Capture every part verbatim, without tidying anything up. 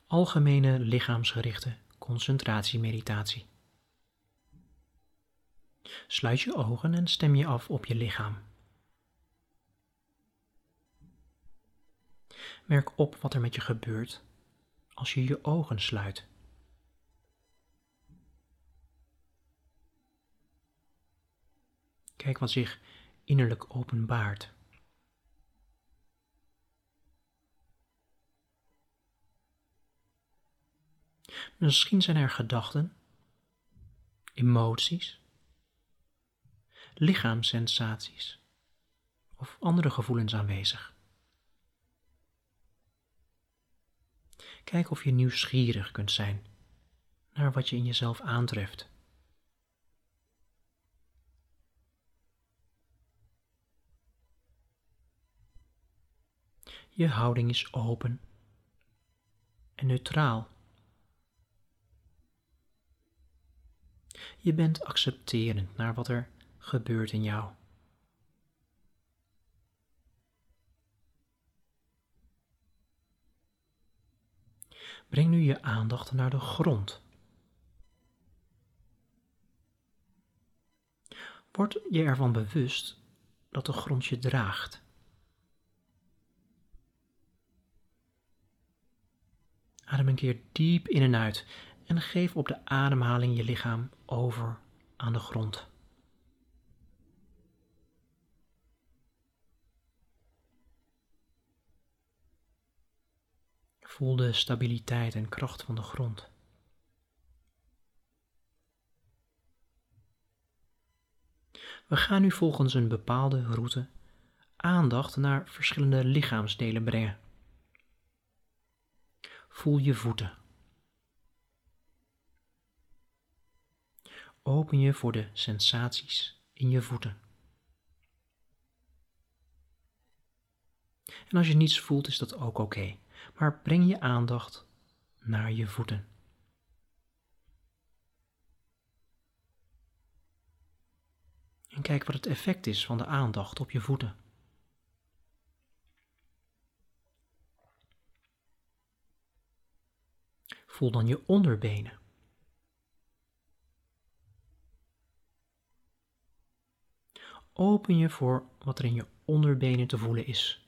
Algemene lichaamsgerichte concentratiemeditatie. Sluit je ogen en stem je af op je lichaam. Merk op wat er met je gebeurt als je je ogen sluit. Kijk wat zich innerlijk openbaart. Misschien zijn er gedachten, emoties, lichaamssensaties of andere gevoelens aanwezig. Kijk of je nieuwsgierig kunt zijn naar wat je in jezelf aantreft. Je houding is open en neutraal. Je bent accepterend naar wat er gebeurt in jou. Breng nu je aandacht naar de grond. Word je ervan bewust dat de grond je draagt. Adem een keer diep in en uit en geef op de ademhaling je lichaam over aan de grond. Voel de stabiliteit en kracht van de grond. We gaan nu volgens een bepaalde route aandacht naar verschillende lichaamsdelen brengen. Voel je voeten. Open je voor de sensaties in je voeten. En als je niets voelt, is dat ook oké. Maar breng je aandacht naar je voeten. En kijk wat het effect is van de aandacht op je voeten. Voel dan je onderbenen. Open je voor wat er in je onderbenen te voelen is.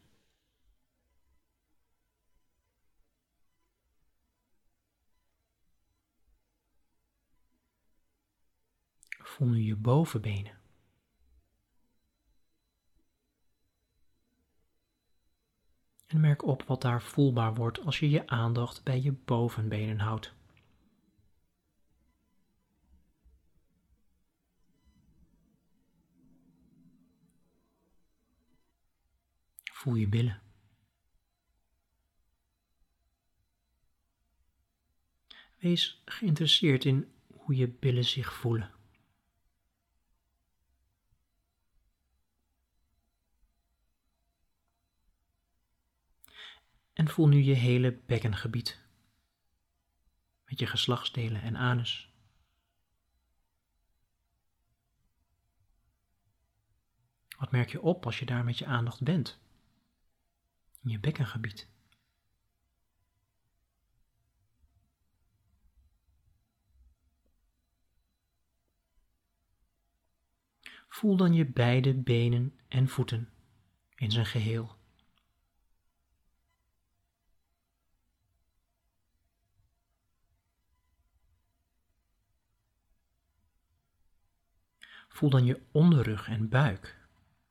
Voel nu je bovenbenen. En merk op wat daar voelbaar wordt als je je aandacht bij je bovenbenen houdt. Voel je billen. Wees geïnteresseerd in hoe je billen zich voelen. En voel nu je hele bekkengebied, met je geslachtsdelen en anus. Wat merk je op als je daar met je aandacht bent? In je bekkengebied. Voel dan je beide benen en voeten in zijn geheel. Voel dan je onderrug en buik.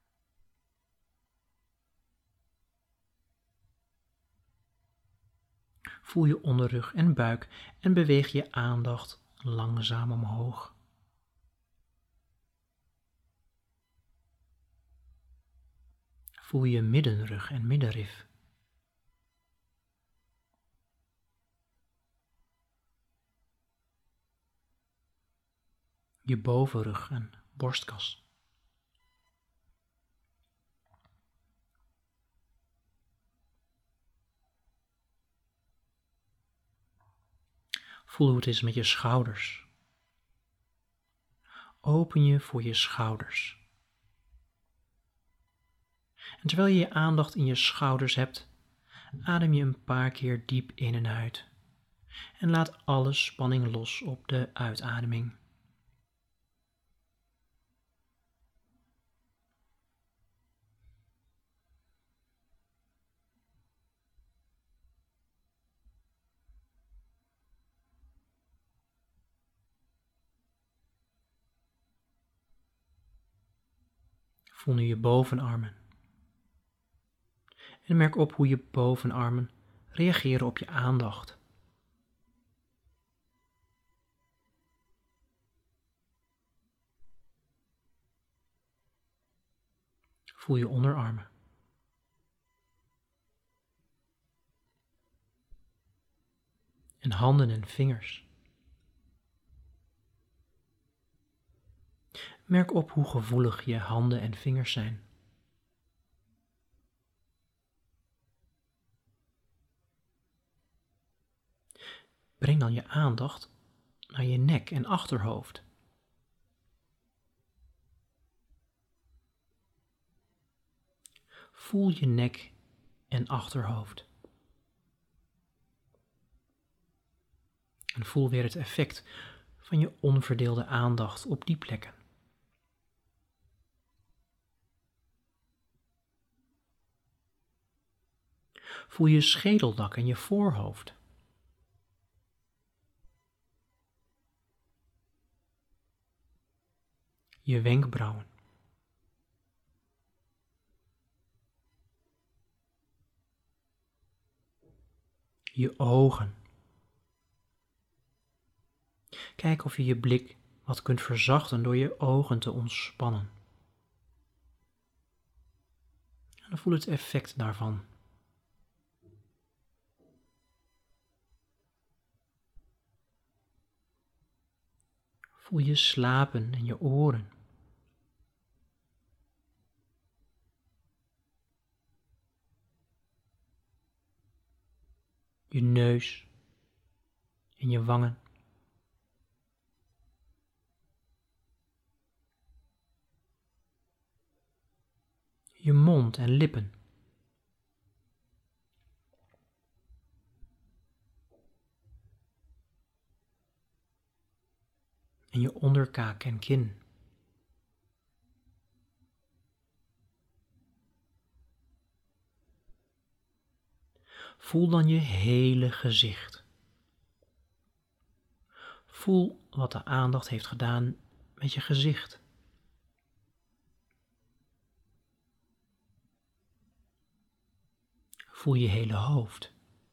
Voel je onderrug en buik en beweeg je aandacht langzaam omhoog. Voel je middenrug en middenrif. Je bovenrug en borstkas. Voel hoe het is met je schouders. Open je voor je schouders. En terwijl je je aandacht in je schouders hebt, adem je een paar keer diep in en uit En laat alle spanning los op de uitademing. Voel nu je bovenarmen. En merk op hoe je bovenarmen reageren op je aandacht. Voel je onderarmen. En handen en vingers. Merk op hoe gevoelig je handen en vingers zijn. Breng dan je aandacht naar je nek en achterhoofd. Voel je nek en achterhoofd. En voel weer het effect van je onverdeelde aandacht op die plekken. Voel je schedeldak en je voorhoofd. Je wenkbrauwen. Je ogen. Kijk of je je blik wat kunt verzachten door je ogen te ontspannen. En dan voel het effect daarvan. Voel je slapen en je oren. Je neus en je wangen. Je mond en lippen. En je onderkaak en kin. Voel dan je hele gezicht. Voel wat de aandacht heeft gedaan met je gezicht. Voel je hele hoofd.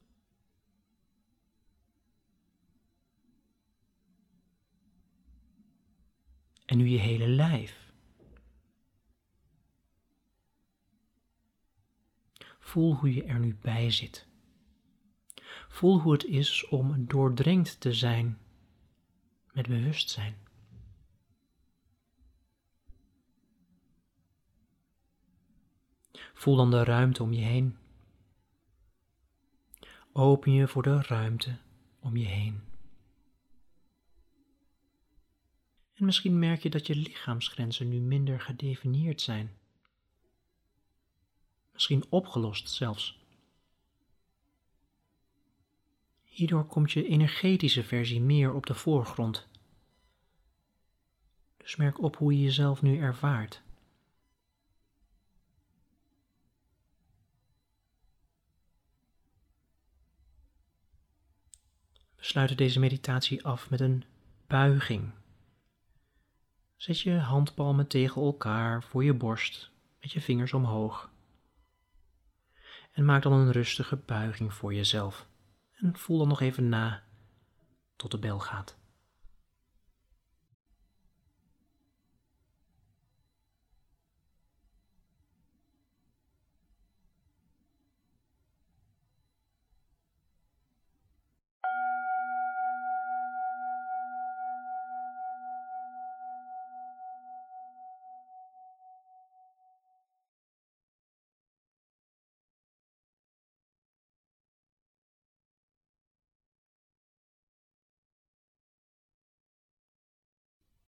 En nu je hele lijf. Voel hoe je er nu bij zit. Voel hoe het is om doordrenkt te zijn met bewustzijn. Voel dan de ruimte om je heen. Open je voor de ruimte om je heen. En misschien merk je dat je lichaamsgrenzen nu minder gedefinieerd zijn. Misschien opgelost zelfs. Hierdoor komt je energetische versie meer op de voorgrond. Dus merk op hoe je jezelf nu ervaart. We sluiten deze meditatie af met een buiging. Zet je handpalmen tegen elkaar voor je borst met je vingers omhoog. En maak dan een rustige buiging voor jezelf. En voel dan nog even na tot de bel gaat.